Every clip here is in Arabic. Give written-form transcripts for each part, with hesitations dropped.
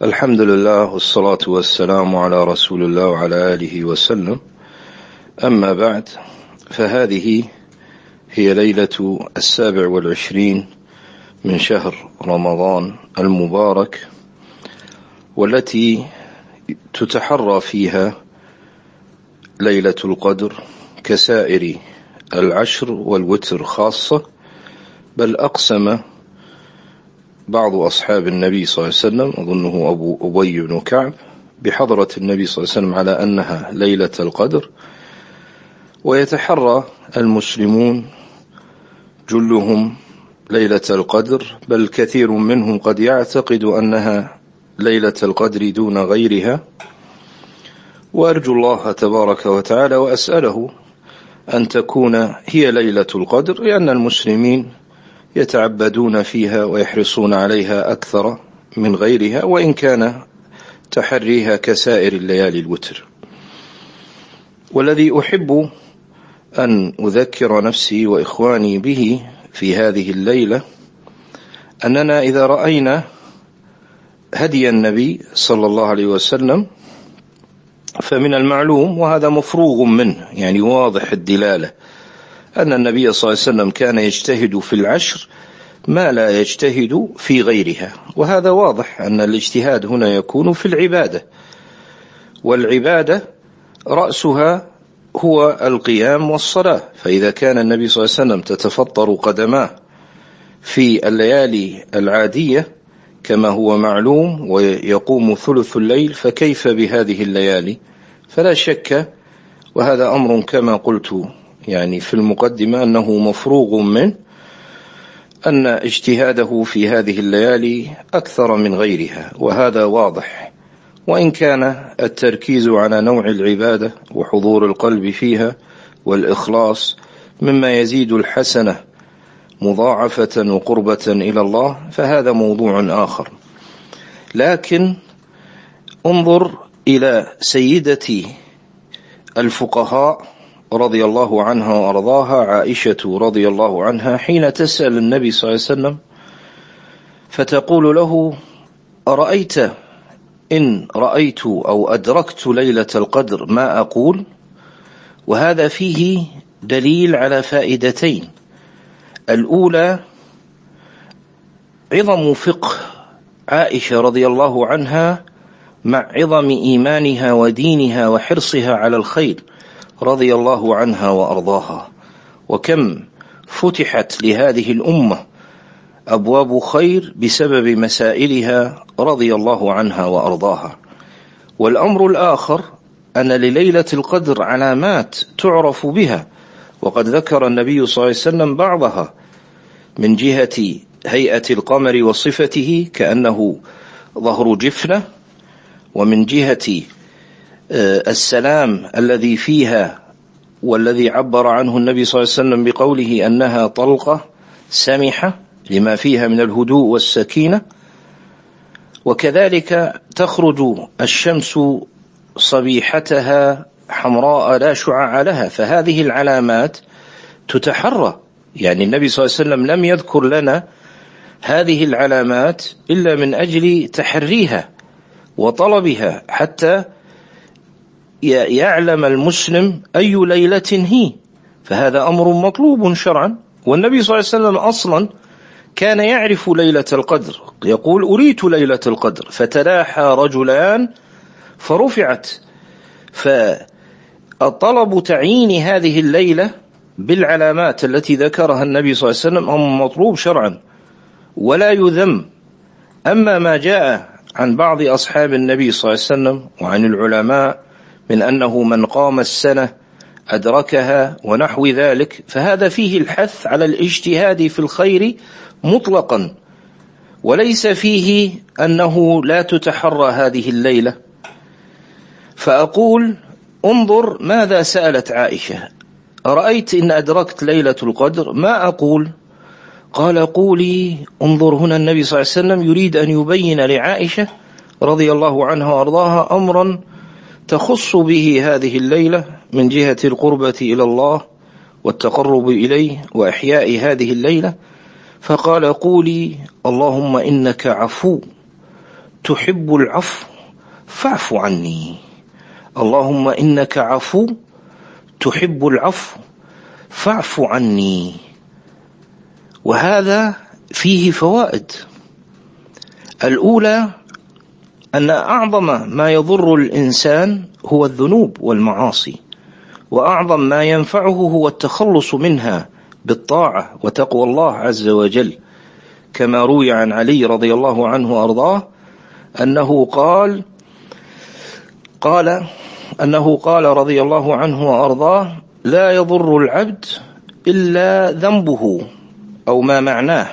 الحمد لله والصلاة والسلام على رسول الله وعلى آله وسلم. أما بعد، فهذه هي ليلة 27 من شهر رمضان المبارك، والتي تتحرى فيها ليلة القدر كسائر العشر والوتر خاصة. بل أقسم بعض أصحاب النبي صلى الله عليه وسلم، أظنه أبو أبي بن كعب، بحضرة النبي صلى الله عليه وسلم على أنها ليلة القدر. ويتحرى المسلمون جلهم ليلة القدر، بل كثير منهم قد يعتقد أنها ليلة القدر دون غيرها. وأرجو الله تبارك وتعالى وأسأله أن تكون هي ليلة القدر، لأن المسلمين يتعبدون فيها ويحرصون عليها أكثر من غيرها، وإن كان تحريها كسائر الليالي الوتر. والذي أحب أن أذكر نفسي وإخواني به في هذه الليلة أننا إذا رأينا هدي النبي صلى الله عليه وسلم، فمن المعلوم وهذا مفروغ منه، يعني واضح الدلالة، أن النبي صلى الله عليه وسلم كان يجتهد في العشر ما لا يجتهد في غيرها. وهذا واضح أن الاجتهاد هنا يكون في العبادة، والعبادة رأسها هو القيام والصلاة. فإذا كان النبي صلى الله عليه وسلم تتفطر قدماه في الليالي العادية كما هو معلوم ويقوم ثلث الليل، فكيف بهذه الليالي؟ فلا شك، وهذا أمر كما قلت يعني في المقدمة أنه مفروغ منه، أن اجتهاده في هذه الليالي أكثر من غيرها، وهذا واضح. وإن كان التركيز على نوع العبادة وحضور القلب فيها والإخلاص مما يزيد الحسنة مضاعفة وقربة إلى الله، فهذا موضوع آخر. لكن انظر إلى سيدة الفقهاء رضي الله عنها وأرضاها، عائشة رضي الله عنها، حين تسأل النبي صلى الله عليه وسلم فتقول له: أرأيت إن رأيت أو أدركت ليلة القدر ما أقول؟ وهذا فيه دليل على فائدتين. الأولى عظم فقه عائشة رضي الله عنها مع عظم إيمانها ودينها وحرصها على الخير رضي الله عنها وأرضاها، وكم فتحت لهذه الأمة أبواب خير بسبب مسائلها رضي الله عنها وأرضاها. والأمر الآخر أن لليلة القدر علامات تعرف بها، وقد ذكر النبي صلى الله عليه وسلم بعضها من جهة هيئة القمر وصفته كأنه ظهر جفنة، ومن جهة السلام الذي فيها والذي عبر عنه النبي صلى الله عليه وسلم بقوله أنها طلقة سمحة لما فيها من الهدوء والسكينة. وكذلك تخرج الشمس صبيحتها حمراء لا شعاع لها، فهذه العلامات تتحرى. يعني النبي صلى الله عليه وسلم لم يذكر لنا هذه العلامات إلا من أجل تحريها وطلبها، حتى يعلم المسلم أي ليلة هي، فهذا أمر مطلوب شرعا. والنبي صلى الله عليه وسلم أصلا كان يعرف ليلة القدر، يقول: أريت ليلة القدر، فتلاحى رجلان فرفعت. فالطلب تعيين هذه الليلة بالعلامات التي ذكرها النبي صلى الله عليه وسلم أمر مطلوب شرعا ولا يذم. أما ما جاء عن بعض أصحاب النبي صلى الله عليه وسلم وعن العلماء من أنه من قام السنة أدركها ونحو ذلك، فهذا فيه الحث على الاجتهاد في الخير مطلقا، وليس فيه أنه لا تتحرى هذه الليلة. فأقول: انظر ماذا سألت عائشة: أرأيت إن أدركت ليلة القدر ما أقول؟ قال: قولي. انظر هنا النبي صلى الله عليه وسلم يريد أن يبين لعائشة رضي الله عنها وأرضاها أمرا تخص به هذه الليلة من جهة القربة إلى الله والتقرب إليه وإحياء هذه الليلة. فقال: قولي: اللهم إنك عفو تحب العفو فاعف عني. اللهم إنك عفو تحب العفو فاعف عني. وهذا فيه فوائد. الأولى أن أعظم ما يضر الإنسان هو الذنوب والمعاصي، وأعظم ما ينفعه هو التخلص منها بالطاعة وتقوى الله عز وجل، كما روي عن علي رضي الله عنه وأرضاه أنه قال رضي الله عنه وأرضاه: لا يضر العبد إلا ذنبه، أو ما معناه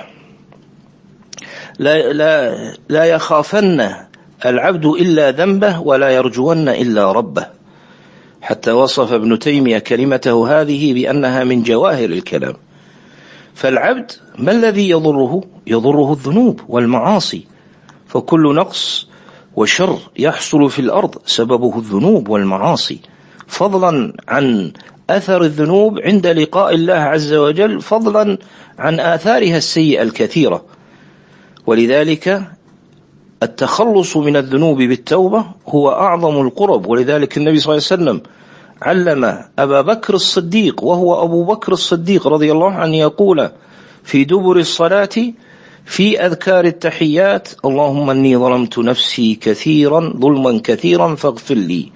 لا يخافن العبد إلا ذنبه ولا يرجون إلا ربه، حتى وصف ابن تيمية كلمته هذه بأنها من جواهر الكلام. فالعبد ما الذي يضره؟ يضره الذنوب والمعاصي، فكل نقص وشر يحصل في الأرض سببه الذنوب والمعاصي، فضلا عن أثر الذنوب عند لقاء الله عز وجل، فضلا عن آثارها السيئة الكثيرة. ولذلك التخلص من الذنوب بالتوبة هو أعظم القرب. ولذلك النبي صلى الله عليه وسلم علم أبا بكر الصديق، وهو أبو بكر الصديق رضي الله عنه، يقول في دبر الصلاة في أذكار التحيات: اللهم إني ظلمت نفسي كثيرا ظلما كثيرا فاغفر لي.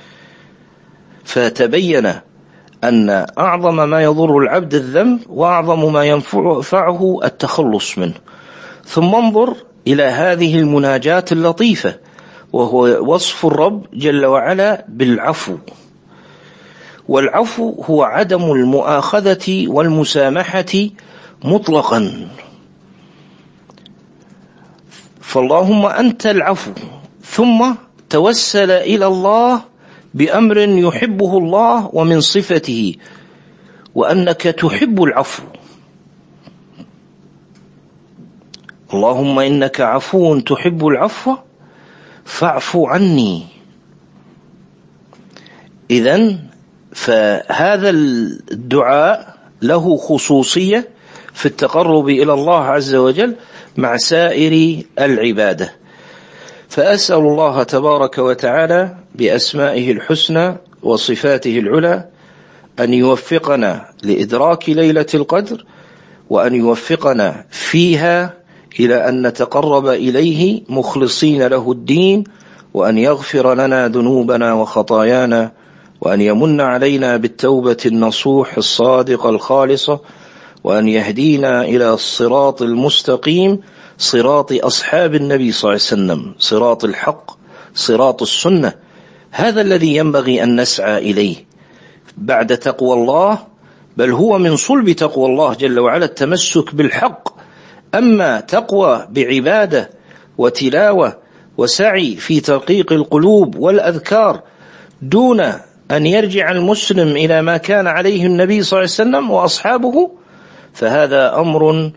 فتبين أن أعظم ما يضر العبد الذنب، وأعظم ما ينفعه التخلص منه. ثم انظر إلى هذه المناجاة اللطيفة، وهو وصف الرب جل وعلا بالعفو. والعفو هو عدم المؤاخذة والمسامحة مطلقا. فاللهم أنت العفو، ثم توسل إلى الله بأمر يحبه الله ومن صفته، وأنك تحب العفو. اللهم إنك عفو تحب العفو فاعف عني. إذن فهذا الدعاء له خصوصية في التقرب إلى الله عز وجل مع سائر العبادة. فأسأل الله تبارك وتعالى بأسمائه الحسنى وصفاته العلى أن يوفقنا لإدراك ليلة القدر، وأن يوفقنا فيها إلى أن نتقرب إليه مخلصين له الدين، وأن يغفر لنا ذنوبنا وخطايانا، وأن يمن علينا بالتوبة النصوح الصادقة الخالصة، وأن يهدينا إلى الصراط المستقيم، صراط أصحاب النبي صلى الله عليه وسلم، صراط الحق، صراط السنة. هذا الذي ينبغي أن نسعى إليه بعد تقوى الله، بل هو من صلب تقوى الله جل وعلا التمسك بالحق. أما تقوى بعبادة وتلاوة وسعي في ترقيق القلوب والأذكار دون أن يرجع المسلم إلى ما كان عليه النبي صلى الله عليه وسلم وأصحابه، فهذا أمر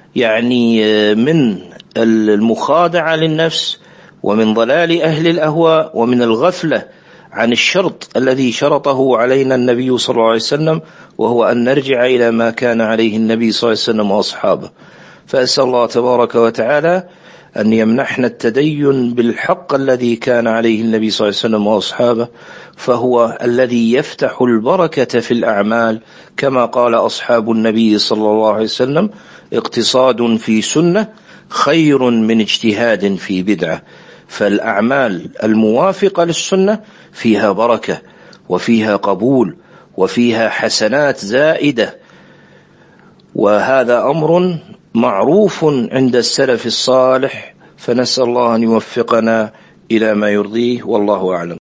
من المخادعة للنفس، ومن ضلال أهل الأهواء، ومن الغفلة عن الشرط الذي شرطه علينا النبي صلى الله عليه وسلم، وهو أن نرجع إلى ما كان عليه النبي صلى الله عليه وسلم وأصحابه. فأسأل الله تبارك وتعالى أن يمنحنا التدين بالحق الذي كان عليه النبي صلى الله عليه وسلم وأصحابه، فهو الذي يفتح البركة في الأعمال، كما قال أصحاب النبي صلى الله عليه وسلم: اقتصاد في سنة خير من اجتهاد في بدعة. فالأعمال الموافقة للسنة فيها بركة، وفيها قبول، وفيها حسنات زائدة، وهذا أمر معروف عند السلف الصالح. فنسأل الله أن يوفقنا إلى ما يرضيه، والله أعلم.